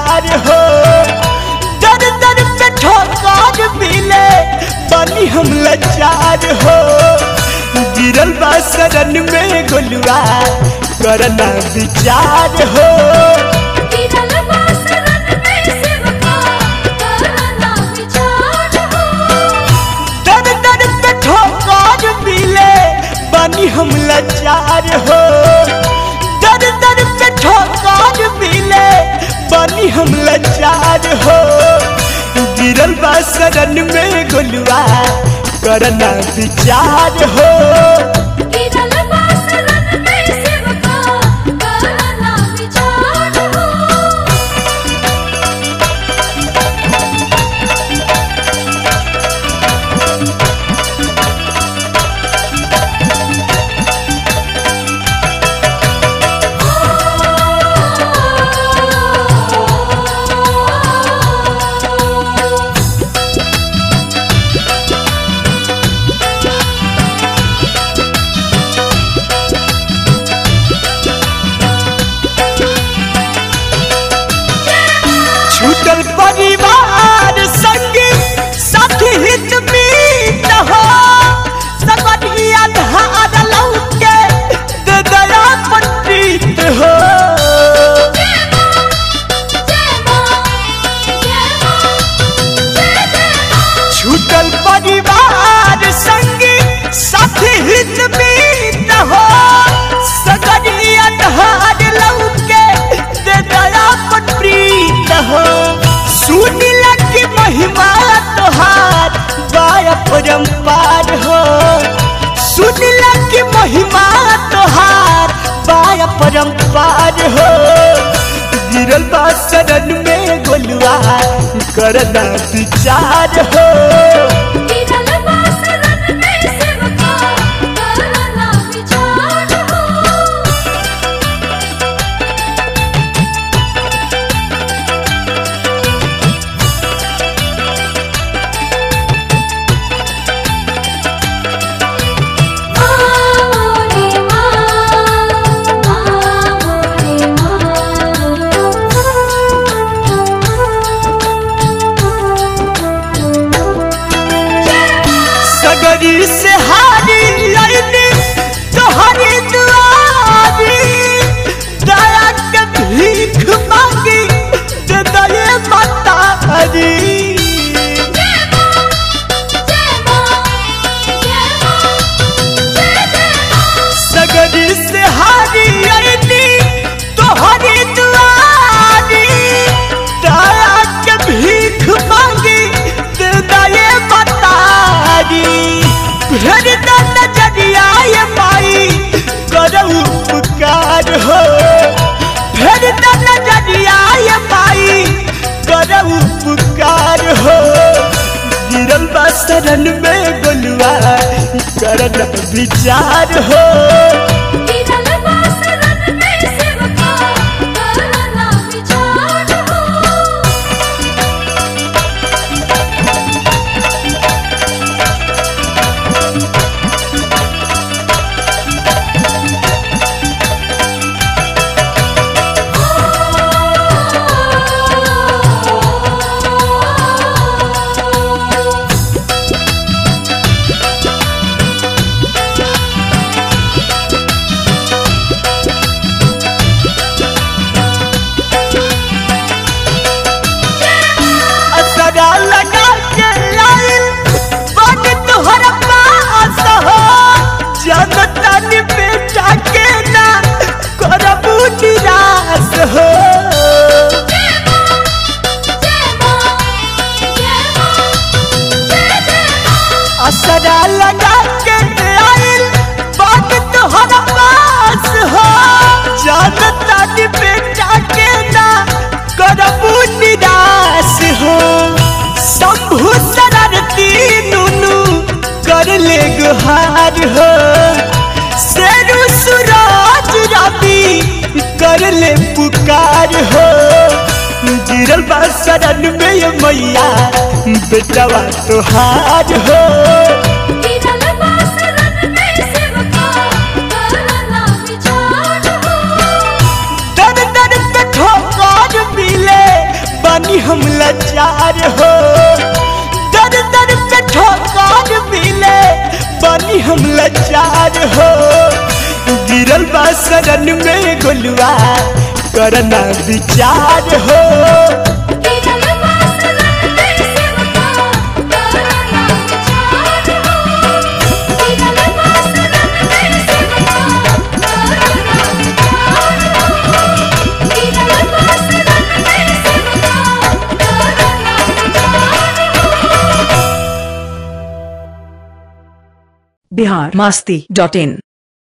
विचार हो। दर दर पे ठोकर मिले बनी हम लाचार हो। गिरल बा शरण में गोलुआ करना विचार हो। दर दर पे ठोकर मिले बनी हम लाचार हो। दर दर पे ठोकर मिले बनी हम लाचार हो। गिरल बा शरण में गोलुआ करना विचार हो। छूटल परिवार संग साथी हित मीत हो। सबनिया धार लौके दे दया पंडित हो। छूटल परिवार संग साथी हित मीत हो। सबनिया धार लौके दे दया पंडित हो। सुनिला की महिमा तोहार बाय परम्पार हो। सुनिला की महिमा तोहार बाय परम्पार हो। गिरल बा शरण में गोलुआ करना विचार हो। सगरी से हारी लैनी तोहरी दुआरी। दया के भीख मांगी दे दये मतारी। सगरी से हारी लैनी तोहरी दुआरी। दया के भीख मांगी दे दये मतारी। फिर नजरिया ये माई करो उपकार हो। फिर नजरिया ये माई करो उपकार हो। गिरल बा शरण में गोलुआ करना विचार हो। लगा के लाइल बन तोहर पास हो। जनता ने बेटा के ना करबू निराश हो। असरा लगा के लाइल बन तोहर पास हो। जनता ने बेटा के ना करबू निराश हो। शंभु शरारती नुनु कर ले गुहार हो। शेरू सूरज रवि कर ले पुकार हो। गिरल बा शरण में मैया बेटवा तोहार हो। दर दर पे ठोकर मिले हम लाचार हो, दर दर पे ठोकर मिले बनी हम लाचार हो। गिरल बा शरण में गोलुआ करना विचार हो। biharmasti.in